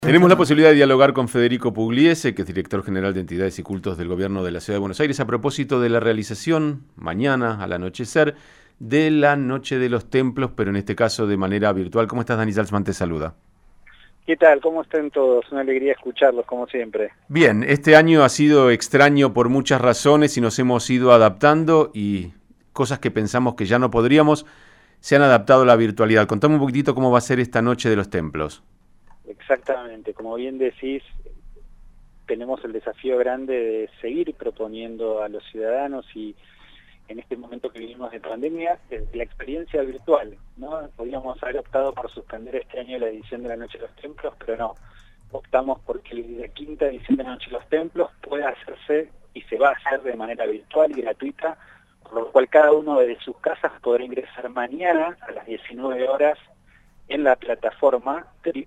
Tenemos la posibilidad de dialogar con Federico Pugliese, que es director general de Entidades y Cultos del Gobierno de la Ciudad de Buenos Aires, a propósito de la realización, mañana al anochecer, de la Noche de los Templos, pero en este caso de manera virtual. ¿Cómo estás, Dani Salzman? Te saluda. ¿Qué tal? ¿Cómo están todos? Una alegría escucharlos, como siempre. Bien, este año ha sido extraño por muchas razones y nos hemos ido adaptando y cosas que pensamos que ya no podríamos, se han adaptado a la virtualidad. Contame un poquitito cómo va a ser esta Noche de los Templos. Exactamente, como bien decís, tenemos el desafío grande de seguir proponiendo a los ciudadanos y en este momento que vivimos de pandemia, la experiencia virtual, ¿no? Podríamos haber optado por suspender este año la edición de la Noche de los Templos, pero no. Optamos porque la quinta edición de la Noche de los Templos pueda hacerse y se va a hacer de manera virtual y gratuita, por lo cual cada uno desde sus casas podrá ingresar mañana a las 19 horas en la plataforma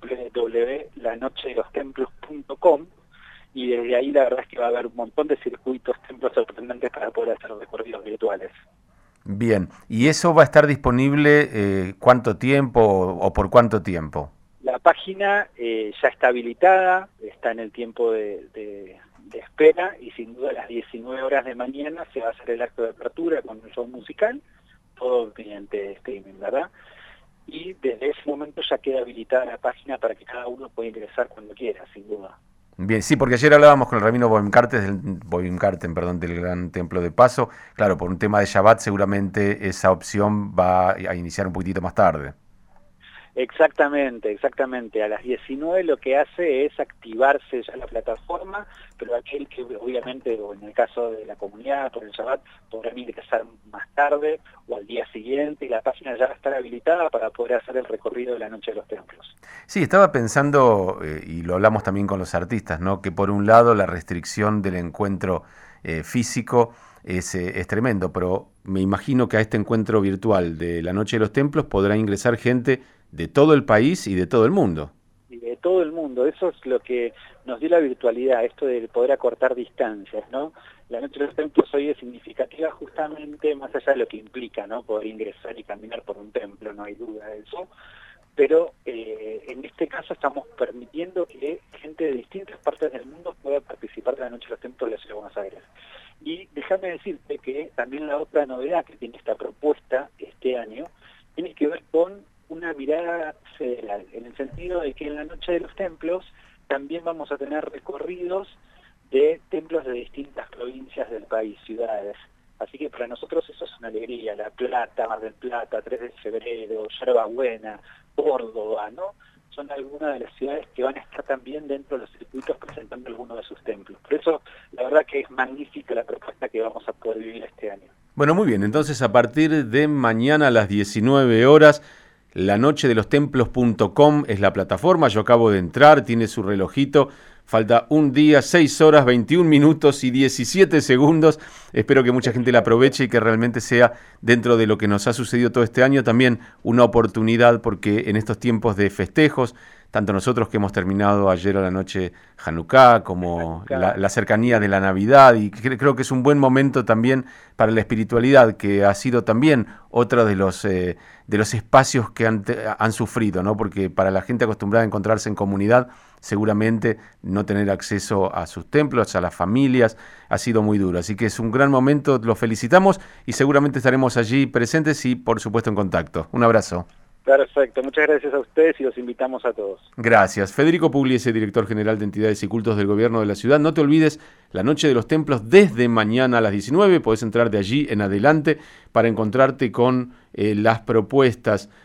www.lanochedelostemplos.com, y desde ahí la verdad es que va a haber un montón de circuitos, templos sorprendentes para poder hacer recorridos virtuales. Bien, ¿y eso va a estar disponible cuánto tiempo o por cuánto tiempo? La página ya está habilitada, está en el tiempo de espera, y sin duda a las 19 horas de mañana se va a hacer el acto de apertura con un show musical, todo mediante streaming, ¿verdad? Y desde ese momento ya queda habilitada la página para que cada uno pueda ingresar cuando quiera, sin duda. Bien, sí, porque ayer hablábamos con el rabino Boimkarten, del Gran Templo de Paso. Claro, por un tema de Shabbat seguramente esa opción va a iniciar un poquitito más tarde. Exactamente, exactamente. A las 19 lo que hace es activarse ya la plataforma, pero aquel que obviamente, o en el caso de la comunidad, por el Shabbat, podrán ingresar más tarde o al día siguiente, y la página ya va a estar habilitada para poder hacer el recorrido de la Noche de los Templos. Sí, estaba pensando, y lo hablamos también con los artistas, ¿no? Que por un lado la restricción del encuentro físico es tremendo, pero me imagino que a este encuentro virtual de la Noche de los Templos podrá ingresar gente de todo el país y de todo el mundo. Y de todo el mundo, eso es lo que nos dio la virtualidad, esto de poder acortar distancias, ¿no? La Noche de los Templos hoy es significativa justamente más allá de lo que implica, ¿no? Poder ingresar y caminar por un templo, no hay duda de eso, pero en este caso estamos permitiendo que gente de distintas partes del mundo pueda participar de la Noche de los Templos de la Ciudad de Buenos Aires. Y déjame decirte que también la otra novedad que tiene esta propuesta este año tiene que ver con una mirada federal, en el sentido de que en la Noche de los Templos también vamos a tener recorridos de templos de distintas provincias del país, ciudades. Así que para nosotros eso es una alegría. La Plata, Mar del Plata, 3 de febrero, Yerba Buena, Córdoba, ¿no? Son algunas de las ciudades que van a estar también dentro de los circuitos presentando algunos de sus templos. Por eso, la verdad que es magnífica la propuesta que vamos a poder vivir este año. Bueno, muy bien. Entonces, a partir de mañana a las 19 horas, lanochedelostemplos.com es la plataforma. Yo acabo de entrar, tiene su relojito. Falta un día, 6 horas, 21 minutos y 17 segundos. Espero que mucha gente la aproveche y que realmente sea, dentro de lo que nos ha sucedido todo este año, también una oportunidad, porque en estos tiempos de festejos, tanto nosotros que hemos terminado ayer a la noche Hanukkah, como la cercanía de la Navidad, y creo que es un buen momento también para la espiritualidad, que ha sido también otro de los espacios que han sufrido, ¿no? Porque para la gente acostumbrada a encontrarse en comunidad, seguramente no tener acceso a sus templos, a las familias, ha sido muy duro. Así que es un gran momento, los felicitamos y seguramente estaremos allí presentes y, por supuesto, en contacto. Un abrazo. Perfecto, muchas gracias a ustedes y los invitamos a todos. Gracias. Federico Pugliese, director general de Entidades y Cultos del Gobierno de la Ciudad. No te olvides, la Noche de los Templos desde mañana a las 19. Podés entrar de allí en adelante para encontrarte con las propuestas